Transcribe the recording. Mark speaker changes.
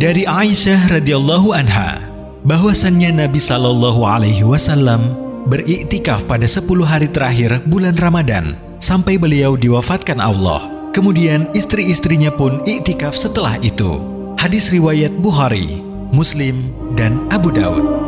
Speaker 1: Dari Aisyah radhiyallahu anha bahwasannya Nabi Shallallahu Alaihi Wasallam beriktikaf pada 10 hari terakhir bulan Ramadan sampai beliau diwafatkan Allah. Kemudian istri-istrinya pun iktikaf setelah itu. Hadis riwayat Bukhari, Muslim, dan Abu Daud.